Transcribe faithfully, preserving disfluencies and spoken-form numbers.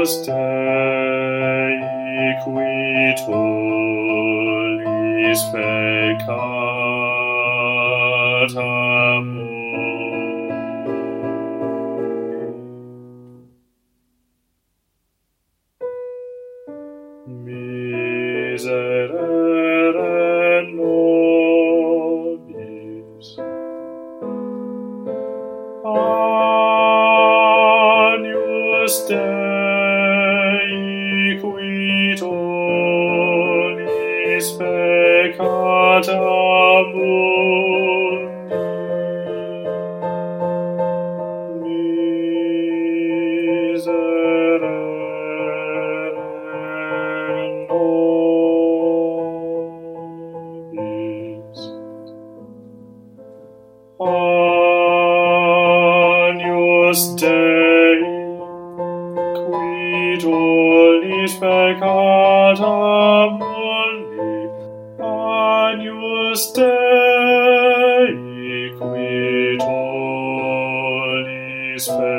Agnus Dei, qui tollis peccata miserere nobis. Agnus Dei, qui tollis peccata mundi, miserere nobis. Agnus Dei, qui tollis peccata mundi, Agnus Dei, qui tollis peccata